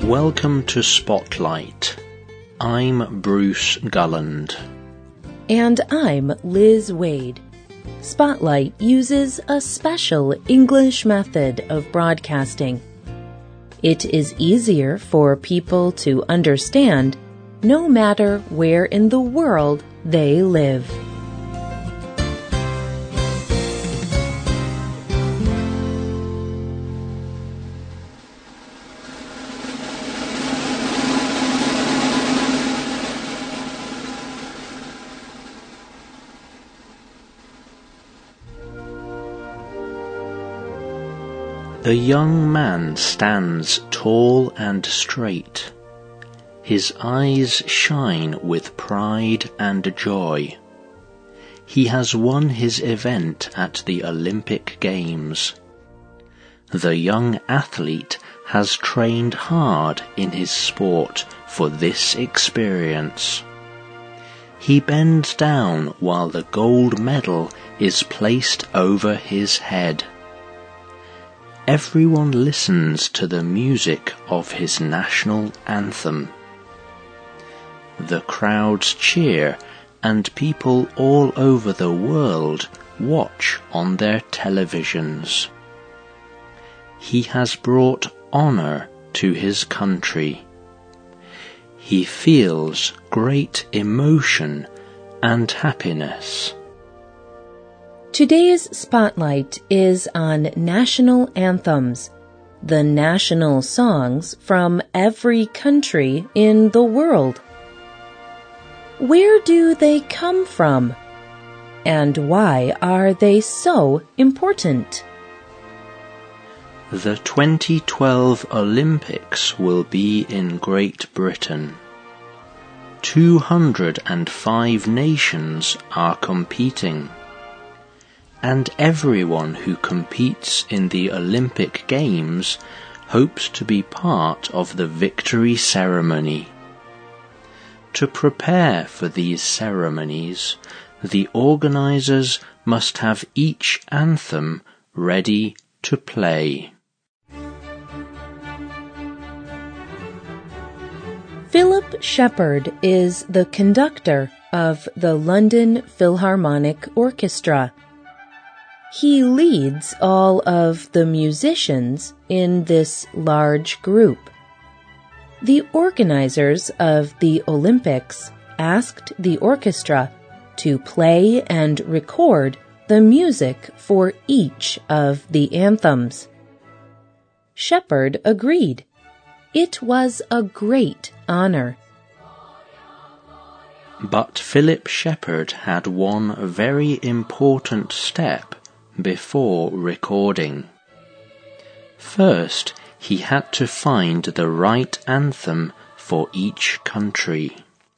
Welcome to Spotlight. I'm Bruce Gulland. And I'm Liz Wade. Spotlight uses a special English method of broadcasting. It is easier for people to understand no matter where in the world they live. The young man stands tall and straight. His eyes shine with pride and joy. He has won his event at the Olympic Games. The young athlete has trained hard in his sport for this experience. He bends down while the gold medal is placed over his head. Everyone listens to the music of his national anthem. The crowds cheer and people all over the world watch on their televisions. He has brought honor to his country. He feels great emotion and happiness. Today's Spotlight is on national anthems, the national songs from every country in the world. Where do they come from? And why are they so important? The 2012 Olympics will be in Great Britain. 205 nations are competing. And everyone who competes in the Olympic Games hopes to be part of the victory ceremony. To prepare for these ceremonies, the organizers must have each anthem ready to play. Philip Shepherd is the conductor of the London Philharmonic Orchestra. He leads all of the musicians in this large group. The organizers of the Olympics asked the orchestra to play and record the music for each of the anthems. Shepherd agreed. It was a great honor. But Philip Shepherd had one very important step before recording. First, he had to find the right anthem for each country.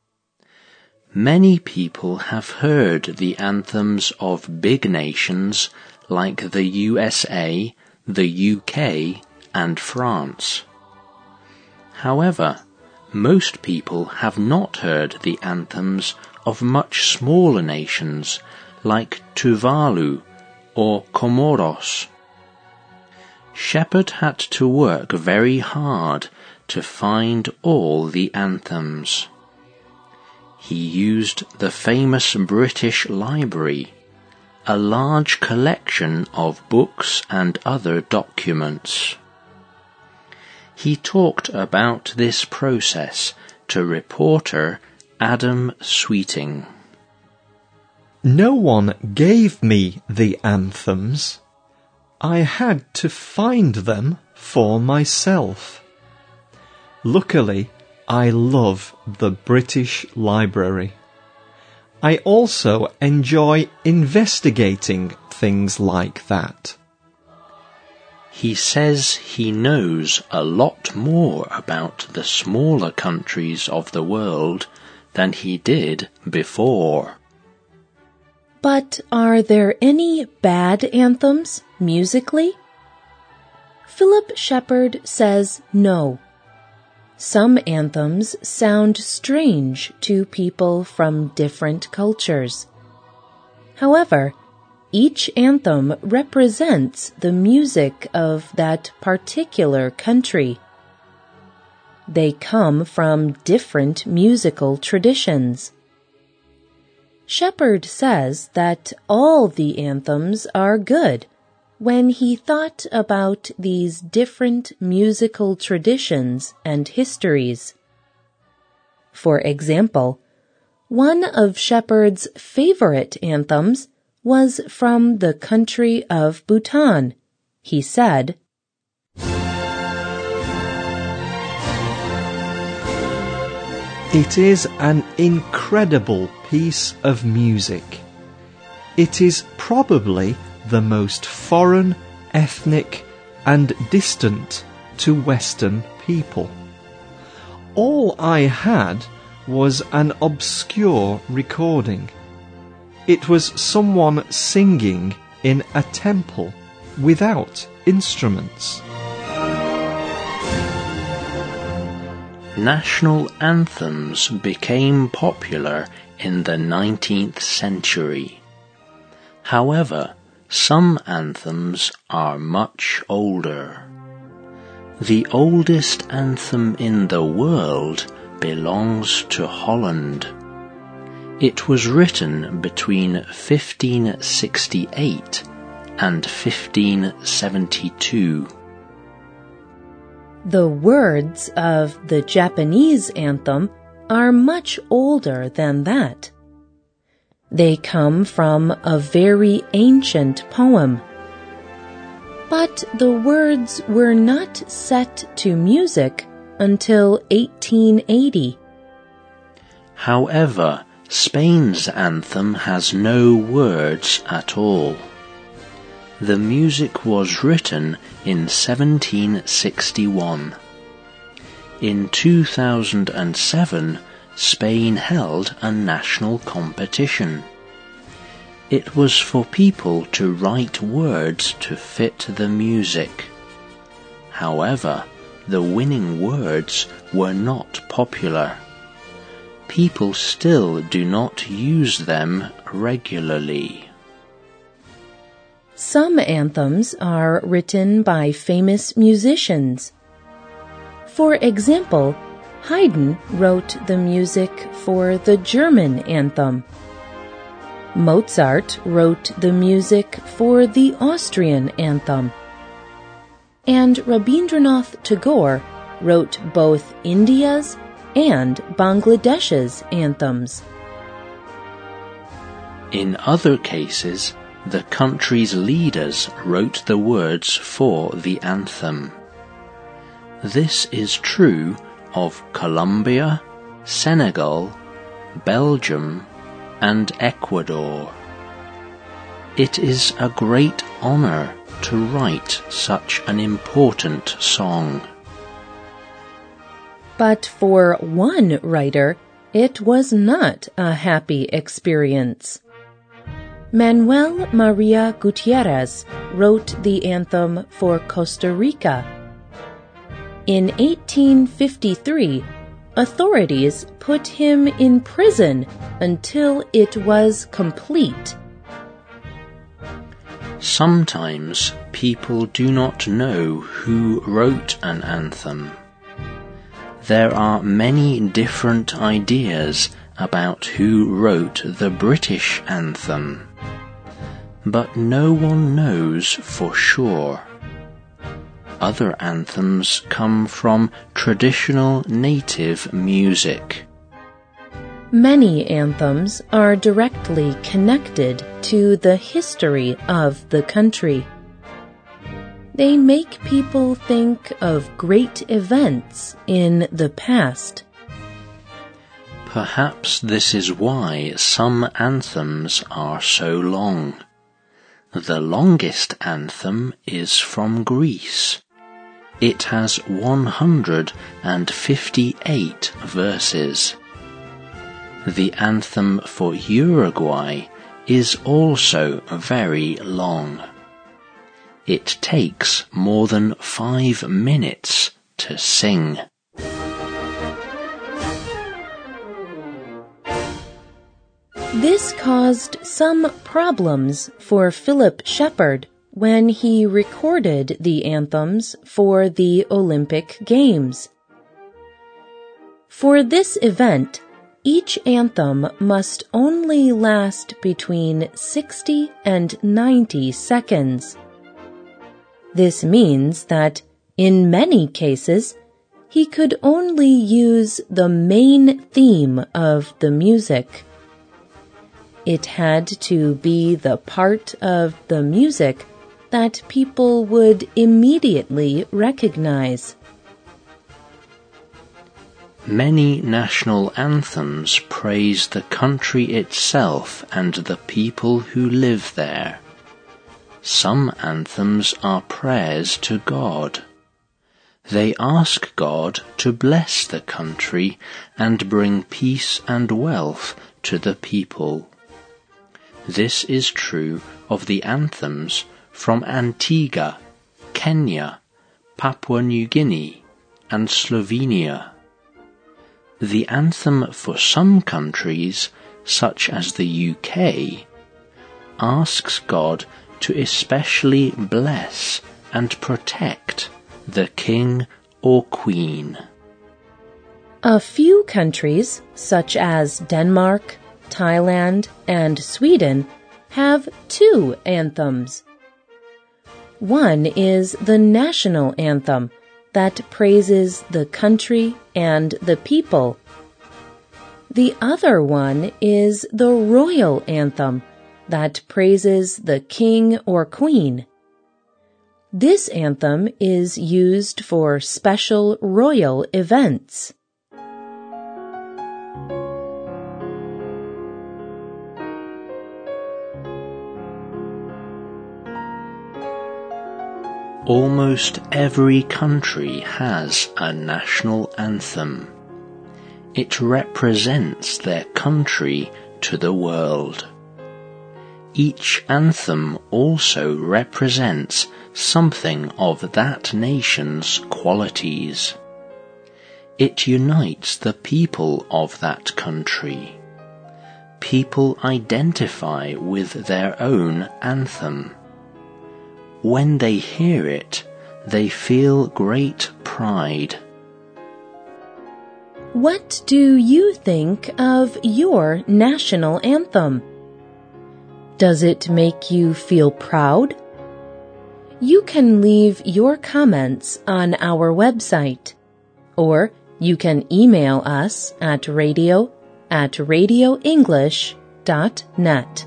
Many people have heard the anthems of big nations like the USA, the UK, and France. However, most people have not heard the anthems of much smaller nations like Tuvalu or Comoros. Shepherd had to work very hard to find all the anthems. He used the famous British Library, a large collection of books and other documents. He talked about this process to reporter Adam Sweeting. No one gave me the anthems. I had to find them for myself. Luckily, I love the British Library. I also enjoy investigating things like that. He says he knows a lot more about the smaller countries of the world than he did before. But are there any bad anthems musically? Philip Shepherd says no. Some anthems sound strange to people from different cultures. However, each anthem represents the music of that particular country. they come from different musical traditions. Shepard says that all the anthems are good when he thought about these different musical traditions and histories. For example, one of Shepard's favorite anthems was from the country of Bhutan. He said, "It is an incredible piece of music. It is probably the most foreign, ethnic, and distant to Western people. All I had was an obscure recording. It was someone singing in a temple without instruments." National anthems became popular in the 19th century. However, some anthems are much older. The oldest anthem in the world belongs to Holland. It was written between 1568 and 1572. The words of the Japanese anthem are much older than that. They come from a very ancient poem. But the words were not set to music until 1880. However, Spain's anthem has no words at all. The music was written in 1761. In 2007, Spain held a national competition. It was for people to write words to fit the music. However, the winning words were not popular. People still do not use them regularly. Some anthems are written by famous musicians. For example, Haydn wrote the music for the German anthem. Mozart wrote the music for the Austrian anthem. And Rabindranath Tagore wrote both India's and Bangladesh's anthems. In other cases, the country's leaders wrote the words for the anthem. This is true of Colombia, Senegal, Belgium, and Ecuador. It is a great honor to write such an important song. But for one writer, it was not a happy experience. Manuel Maria Gutierrez wrote the anthem for Costa Rica. In 1853, authorities put him in prison until it was complete. Sometimes people do not know who wrote an anthem. There are many different ideas about who wrote the British anthem, but no one knows for sure. Other anthems come from traditional native music. Many anthems are directly connected to the history of the country. They make people think of great events in the past. Perhaps this is why some anthems are so long. The longest anthem is from Greece. It has 158 verses. The anthem for Uruguay is also very long. It takes more than 5 minutes to sing. This caused some problems for Philip Shepard when he recorded the anthems for the Olympic Games. For this event, each anthem must only last between 60 and 90 seconds. This means that, in many cases, he could only use the main theme of the music. It had to be the part of the music that people would immediately recognize. Many national anthems praise the country itself and the people who live there. Some anthems are prayers to God. They ask God to bless the country and bring peace and wealth to the people. This is true of the anthems from Antigua, Kenya, Papua New Guinea, and Slovenia. The anthem for some countries, such as the UK, asks God to especially bless and protect the king or queen. A few countries, such as Denmark, Thailand, and Sweden, have two anthems. One is the national anthem that praises the country and the people. The other one is the royal anthem that praises the king or queen. This anthem is used for special royal events. Almost every country has a national anthem. It represents their country to the world. Each anthem also represents something of that nation's qualities. It unites the people of that country. People identify with their own anthem. When they hear it, they feel great pride. What do you think of your national anthem? Does it make you feel proud? You can leave your comments on our website, or you can email us at radio@radioenglish.net.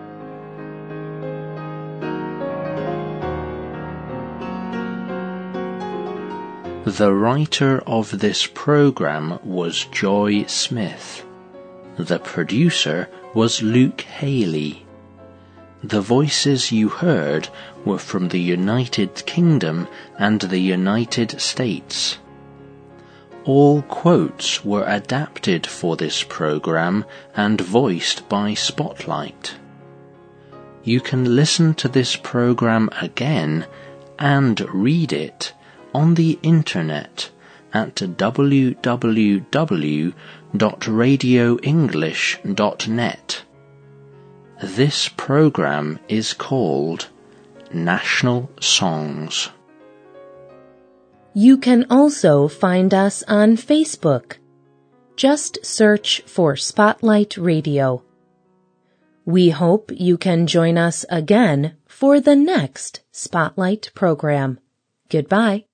The writer of this program was Joy Smith. The producer was Luke Haley. The voices you heard were from the United Kingdom and the United States. All quotes were adapted for this program and voiced by Spotlight. You can listen to this program again and read it on the internet at www.radioenglish.net. This program is called National Songs. You can also find us on Facebook. Just search for Spotlight Radio. We hope you can join us again for the next Spotlight program. Goodbye.